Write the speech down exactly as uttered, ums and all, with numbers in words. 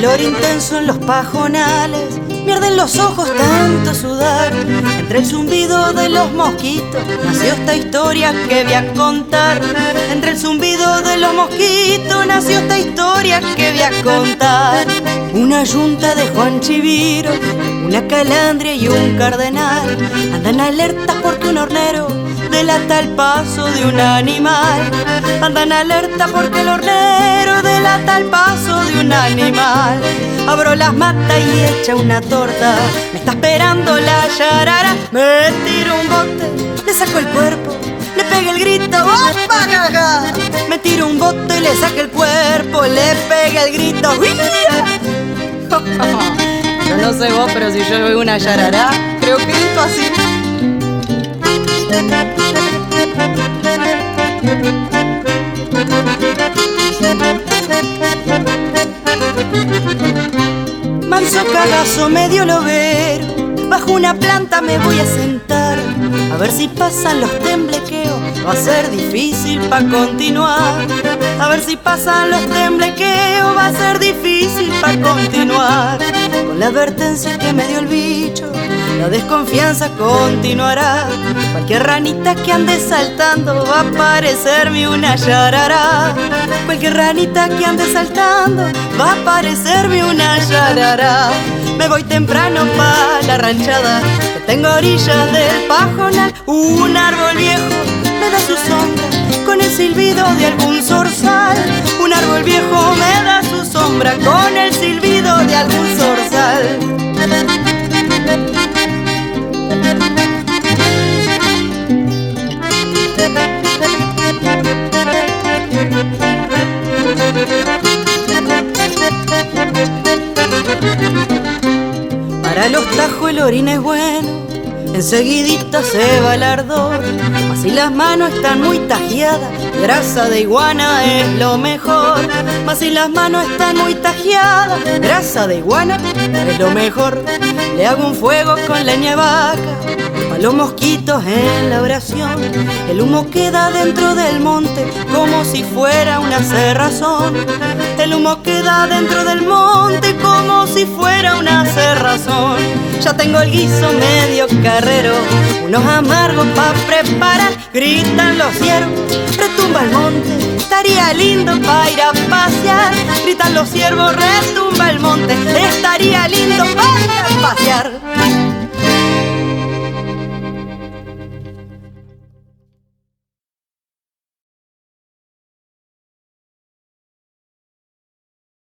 calor intenso en los pajonales, me arden los ojos tanto sudar. Entre el zumbido de los mosquitos nació esta historia que voy a contar. Entre el zumbido de los mosquitos nació esta historia que voy a contar. Una yunta de Juan Chiviro, una calandria y un cardenal andan alertas porque un hornero delata el paso de un animal. Andan alerta porque el hornero delata el paso de un animal. Abro las matas y echa una torta, me está esperando la yarara. Me tiro un bote, le saco el cuerpo, le pegué el grito, ¡opa, gaga! Me tiro un bote y le saco el cuerpo, le pegué el grito, yo no sé vos, pero si yo veo una yarara, creo que grito así. Manso cagazo medio lobero, bajo una planta me voy a sentar, a ver si pasan los temblequeos, va a ser difícil pa' continuar. A ver si pasan los temblequeos, va a ser difícil pa' continuar. Con la advertencia que me dio el bicho, la desconfianza continuará. Cualquier ranita que ande saltando va a parecerme una yarara. Cualquier ranita que ande saltando va a parecerme una yarara. Me voy temprano pa' la ranchada, que tengo orillas del pajonal. Un árbol viejo me da su sombra con el silbido de algún zorzal. Un árbol viejo me da su sombra con el silbido de algún zorzal. Para los tajos el orín es bueno, enseguidita se va el ardor. Mas si las manos están muy tajeadas, grasa de iguana es lo mejor. Mas si las manos están muy tajeadas, grasa de iguana es lo mejor. Le hago un fuego con leña de vaca, pa' los mosquitos en la oración. El humo queda dentro del monte como si fuera una cerrazón. El humo queda dentro del monte como si fuera una cerrazón. Ya tengo el guiso medio carrero, unos amargos pa' preparar. Gritan los ciervos, retumba el monte, estaría lindo pa' ir a pasear. Gritan los ciervos, retumba el monte, estaría lindo pa'